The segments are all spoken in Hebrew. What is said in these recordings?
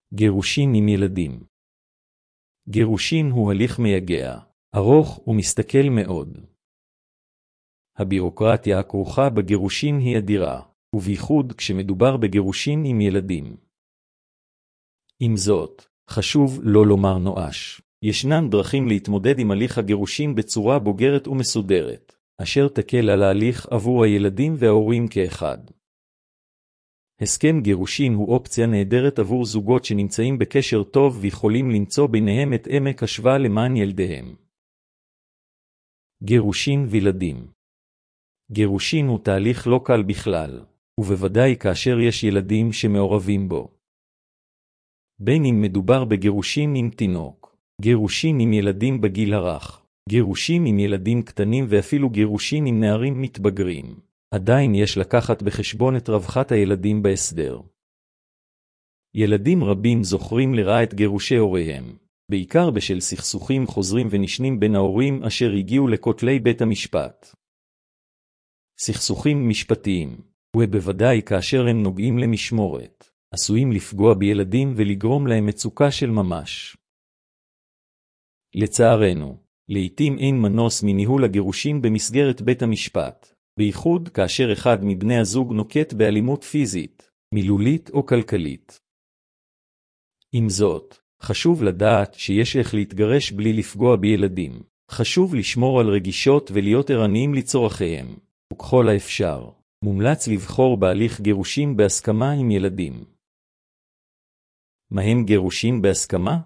גירושין עם ילדים. גירושין הוא הליך מייגע, ארוך ומסתכל מאוד. הבירוקרטיה הכרוכה בגירושין היא אדירה, ובייחוד כשמדובר בגירושין עם ילדים. עם זאת, חשוב לא לומר נואש. ישנן דרכים להתמודד עם הליך הגירושין בצורה בוגרת ומסודרת, אשר תקל על ההליך עבור הילדים וההורים כאחד. הסכם גירושין הוא אופציה נהדרת עבור זוגות שנמצאים בקשר טוב ויכולים למצוא ביניהם את עמק השווה למען ילדיהם. גירושין וילדים. גירושין הוא תהליך לא קל בכלל, ובוודאי כאשר יש ילדים שמעורבים בו. בין אם מדובר בגירושין עם תינוק, גירושין עם ילדים בגיל הרך, גירושין עם ילדים קטנים ואפילו גירושין עם נערים מתבגרים. עדיין יש לקחת בחשבון את רווחת הילדים בהסדר. ילדים רבים זוכרים לרעה את גירושי הוריהם, בעיקר בשל סכסוכים חוזרים ונשנים בין ההורים אשר הגיעו לכותלי בית המשפט. סכסוכים משפטיים, ובוודאי כאשר הם נוגעים למשמורת, עשויים לפגוע בילדים ולגרום להם מצוקה של ממש. לצערנו, לעתים אין מנוס מניהול הגירושין במסגרת בית המשפט, בייחוד כאשר אחד מבני הזוג נוקט באלימות פיזית, מילולית או כלכלית. עם זאת, חשוב לדעת שיש איך להתגרש בלי לפגוע בילדים. חשוב לשמור על רגישות ולהיות ערניים לצורכיהם, וככל האפשר, מומלץ לבחור בהליך גירושין בהסכמה עם ילדים. מהם גירושין בהסכמה?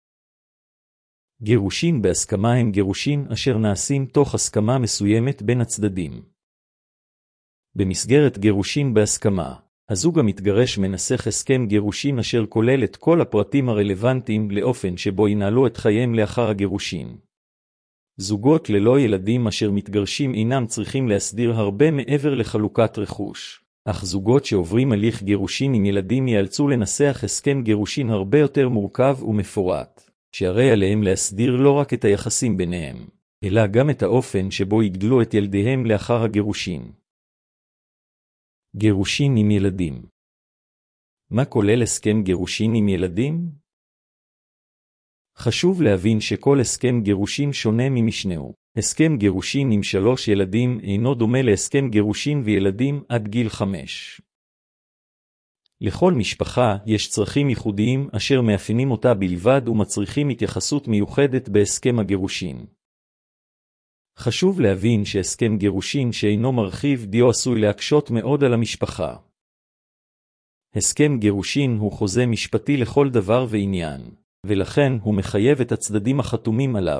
גירושין בהסכמה הם גירושין אשר נעשים תוך הסכמה מסוימת בין הצדדים. במסגרת גירושין בהסכמה, הזוג המתגרש מנסח הסכם גירושין אשר כולל את כל הפרטים הרלוונטיים לאופן שבו ינהלו את חייהם לאחר הגירושין. זוגות ללא ילדים אשר מתגרשים אינם צריכים להסדיר הרבה מעבר לחלוקת רכוש, אך זוגות שעוברים הליך גירושין עם ילדים ייאלצו לנסח הסכם גירושין הרבה יותר מורכב ומפורט, שהרי עליהם להסדיר לא רק את היחסים ביניהם, אלא גם את האופן שבו יגדלו את ילדיהם לאחר הגירושין. גירושין עם ילדים. מה כולל הסכם גירושין עם ילדים? חשוב להבין שכל הסכם גירושין שונה ממשנהו. הסכם גירושין עם 3 ילדים אינו דומה להסכם גירושין וילדים עד גיל 5. לכל משפחה יש צרכים ייחודיים אשר מאפיינים אותה בלבד ומצריכים התייחסות מיוחדת בהסכם הגירושין. חשוב להבין שהסכם גירושין שאינו מרחיב דיו עשוי להקשות מאוד על המשפחה. הסכם גירושין הוא חוזה משפטי לכל דבר ועניין, ולכן הוא מחייב את הצדדים החתומים עליו.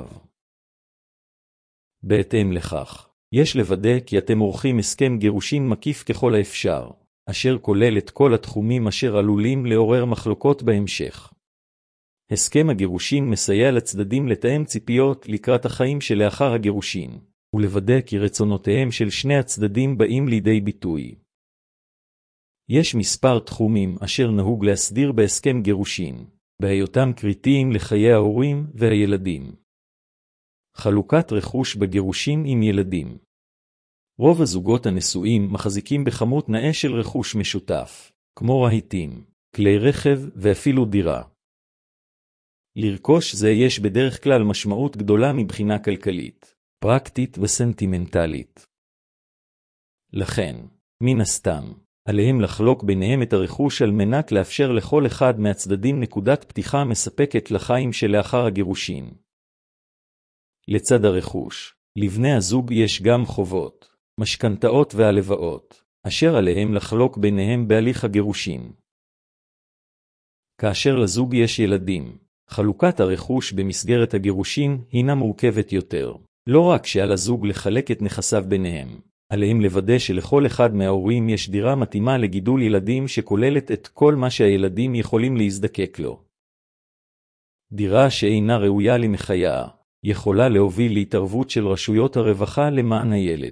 בהתאם לכך, יש לוודא כי אתם עורכים הסכם גירושין מקיף ככל האפשר, אשר כולל את כל התחומים אשר עלולים לעורר מחלוקות בהמשך. הסכם הגירושין מסייע לצדדים לתאם ציפיות לקראת החיים שלאחר הגירושין, ולוודא כי רצונותיהם של שני הצדדים באים לידי ביטוי. יש מספר תחומים אשר נהוג להסדיר בהסכם גירושין, בהיותם קריטיים לחיי ההורים והילדים. חלוקת רכוש בגירושין עם ילדים. רוב הזוגות הנשואים מחזיקים בכמות נאה של רכוש משותף, כמו רהיטים, כלי רכב ואפילו דירה. לרכוש זה יש בדרך כלל משמעות גדולה מבחינה כלכלית, פרקטית וסנטימנטלית. לכן, מן הסתם, עליהם לחלוק ביניהם את הרכוש על מנת לאפשר לכל אחד מהצדדים נקודת פתיחה מספקת לחיים שלאחר הגירושין. לצד הרכוש, לבני הזוג יש גם חובות, משכנתאות והלוואות, אשר עליהם לחלוק ביניהם בהליך הגירושין. כאשר לזוג יש ילדים, חלוקת הרכוש במסגרת הגירושין הינה מורכבת יותר. לא רק שעל הזוג לחלק את נכסיו ביניהם, עליהם לוודא שלכל אחד מההורים יש דירה מתאימה לגידול ילדים שכוללת את כל מה שהילדים יכולים להזדקק לו. דירה שאינה ראויה למחיה, יכולה להוביל להתערבות של רשויות הרווחה למען הילד.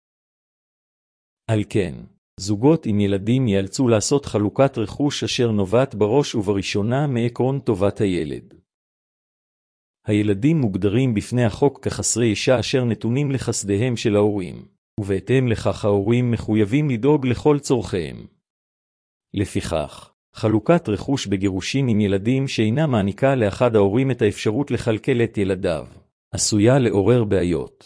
על כן, זוגות עם ילדים ייאלצו לעשות חלוקת רכוש אשר נובעת בראש ובראשונה מעקרון טובת הילד. הילדים מוגדרים בפני החוק כחסרי ישע אשר נתונים לחסדיהם של ההורים, ובהתאם לכך ההורים מחויבים לדאוג לכל צורכיהם. לפיכך, חלוקת רכוש בגירושים עם ילדים שאינה מעניקה לאחד ההורים את האפשרות לכלכל את ילדיו, עשויה לעורר בעיות.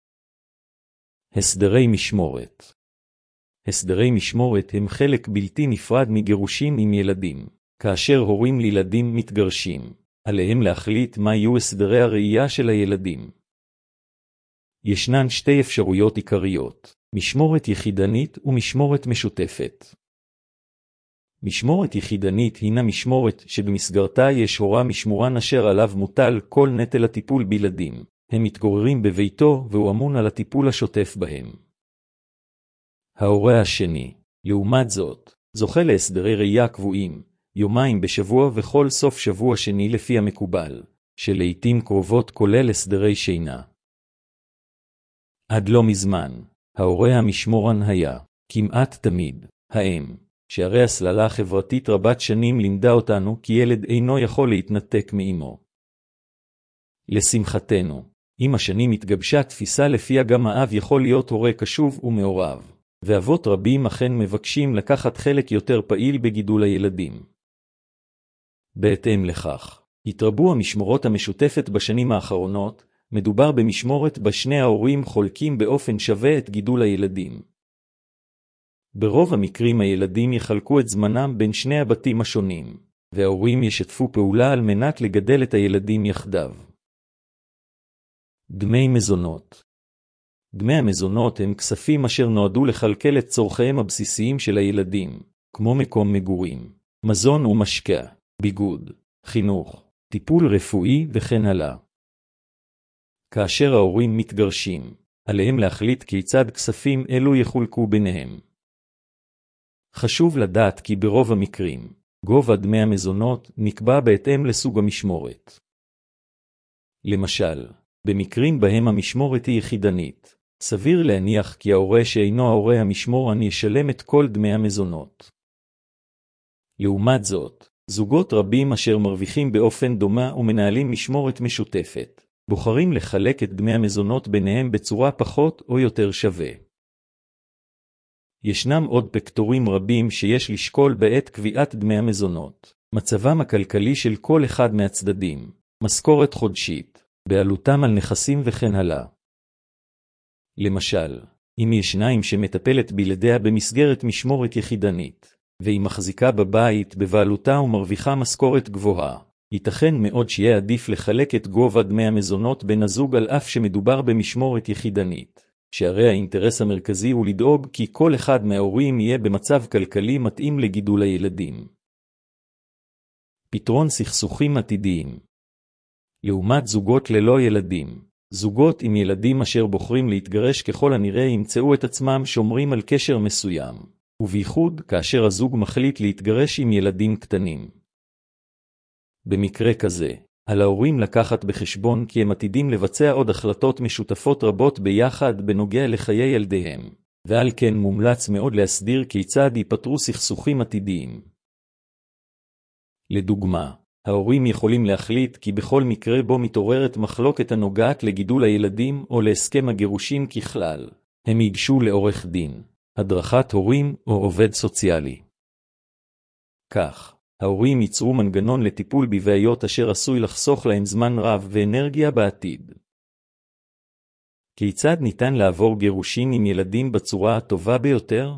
הסדרי משמורת. הסדרי משמורת הם חלק בלתי נפרד מגירושים עם ילדים. כאשר הורים לילדים מתגרשים, עליהם להחליט מה יהיו הסדרי הראייה של הילדים. ישנן שתי אפשרויות עיקריות, משמורת יחידנית ומשמורת משותפת. משמורת יחידנית הינה משמורת שבמסגרתה יש הורה משמורן אשר עליו מוטל כל נטל הטיפול בילדים. הם מתגוררים בביתו והוא אמון על הטיפול השוטף בהם. ההורה השני, לעומת זאת, זוכה להסדרי ראייה קבועים, יומיים בשבוע וכל סוף שבוע שני לפי המקובל, שלעיתים קרובות כולל הסדרי שינה. עד לא מזמן, ההורה המשמורן היה, כמעט תמיד, האם, שהרי הסללה החברתית רבת שנים לימדה אותנו כי ילד אינו יכול להתנתק מאמו. לשמחתנו, עם השנים התגבשה תפיסה לפיה גם האב יכול להיות הורה קשוב ומעורב, ואבות רבים אכן מבקשים לקחת חלק יותר פעיל בגידול הילדים. בהתאם לכך, התרבו המשמורות המשותפת בשנים האחרונות, מדובר במשמורת בה שני ההורים חולקים באופן שווה את גידול הילדים. ברוב המקרים הילדים יחלקו את זמנם בין שני הבתים השונים, וההורים ישתפו פעולה על מנת לגדל את הילדים יחדיו. דמי מזונות. דמי המזונות הם כספים אשר נועדו לכלכל את צורכיהם הבסיסיים של הילדים, כמו מקום מגורים, מזון ומשקה, ביגוד, חינוך, טיפול רפואי וכן הלאה. כאשר ההורים מתגרשים, עליהם להחליט כיצד כספים אלו יחולקו ביניהם. חשוב לדעת כי ברוב המקרים, גובה דמי המזונות נקבע בהתאם לסוג המשמורת. למשל, במקרים בהם המשמורת היא יחידנית, סביר להניח כי ההורה שאינו ההורה המשמורן ישלם את כל דמי המזונות. לעומת זאת, זוגות רבים אשר מרוויחים באופן דומה ומנהלים משמורת משותפת, בוחרים לחלק את דמי המזונות ביניהם בצורה פחות או יותר שווה. ישנם עוד פקטורים רבים שיש לשקול בעת קביעת דמי המזונות, מצבם הכלכלי של כל אחד מהצדדים, משכורת חודשית, בעלותם על נכסים וכן הלאה. למשל, אם ישניים שמטפלת בילדיה במסגרת משמורת יחידנית, והיא מחזיקה בבית בבעלותה ומרוויחה משכורת גבוהה, ייתכן מאוד שיהיה עדיף לחלק את גובה דמי המזונות בין הזוג על אף שמדובר במשמורת יחידנית, שהרי האינטרס המרכזי הוא לדאוג כי כל אחד מההורים יהיה במצב כלכלי מתאים לגידול הילדים. פתרון סכסוכים עתידיים. לעומת זוגות ללא ילדים, זוגות עם ילדים אשר בוחרים להתגרש ככל הנראה ימצאו את עצמם שומרים על קשר מסוים, ובייחוד כאשר הזוג מחליט להתגרש עם ילדים קטנים. במקרה כזה, על ההורים לקחת בחשבון כי הם עתידים לבצע עוד החלטות משותפות רבות ביחד בנוגע לחיי ילדיהם, ועל כן מומלץ מאוד להסדיר כיצד ייפתרו סכסוכים עתידיים. לדוגמה, ההורים יכולים להחליט כי בכל מקרה בו מתעוררת מחלוקת הנוגעת לגידול הילדים או להסכם הגירושים ככלל, הם ייגשו לעורך דין, הדרכת הורים או עובד סוציאלי. כך, ההורים ייצרו מנגנון לטיפול בבעיות אשר עשוי לחסוך להם זמן רב ואנרגיה בעתיד. כיצד ניתן לעבור גירושים עם ילדים בצורה הטובה ביותר?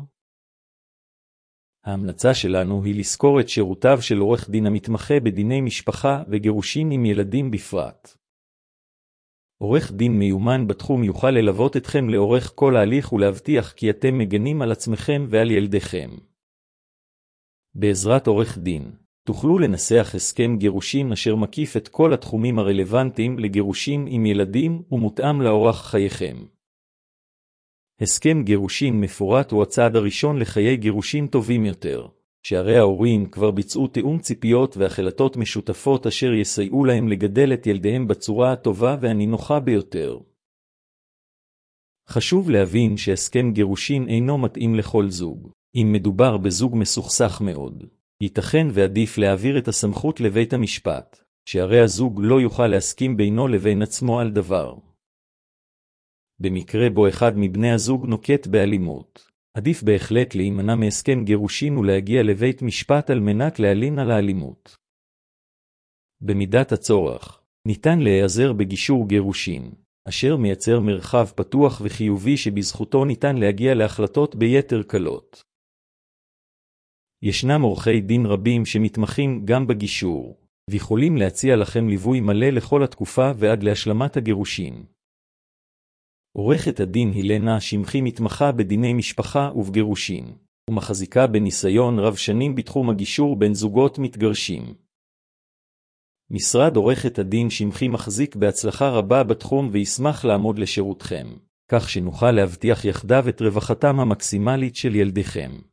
ההמלצה שלנו היא לזכור את שירותיו של עורך דין המתמחה בדיני משפחה וגירושים עם ילדים בפרט. עורך דין מיומן בתחום יוכל ללוות אתכם לאורך כל ההליך ולהבטיח כי אתם מגנים על עצמכם ועל ילדיכם. בעזרת עורך דין, תוכלו לנסח הסכם גירושים אשר מקיף את כל התחומים הרלוונטיים לגירושים עם ילדים ומותאם לאורח חייכם. הסכם גירושים מפורט הוא הצעד הראשון לחיי גירושים טובים יותר, שהרי ההורים כבר ביצעו תיאום ציפיות והחלטות משותפות אשר יסייעו להם לגדל את ילדיהם בצורה הטובה והנינוחה ביותר. חשוב להבין שהסכם גירושים אינו מתאים לכל זוג. אם מדובר בזוג מסוכסך מאוד, ייתכן ועדיף להעביר את הסמכות לבית המשפט, שהרי הזוג לא יוכל להסכים בינו לבין עצמו על דבר. במקרה בו אחד מבני הזוג נוקט באלימות, עדיף בהחלט להימנע מהסכם גירושין ולהגיע לבית משפט על מנת להלין על האלימות. במידת הצורך, ניתן להיעזר בגישור גירושין, אשר מייצר מרחב פתוח וחיובי שבזכותו ניתן להגיע להחלטות ביתר קלות. ישנם עורכי דין רבים שמתמחים גם בגישור, ויכולים להציע לכם ליווי מלא לכל התקופה ועד להשלמת הגירושין. עורכת הדין הילנה שמחי מתמחה בדיני משפחה ובגירושין, ומחזיקה בניסיון רב שנים בתחום הגישור בין זוגות מתגרשים. משרד עורכת הדין שמחי מחזיק בהצלחה רבה בתחום וישמח לעמוד לשירותכם, כך שנוכל להבטיח יחדיו את רווחתם המקסימלית של ילדיכם.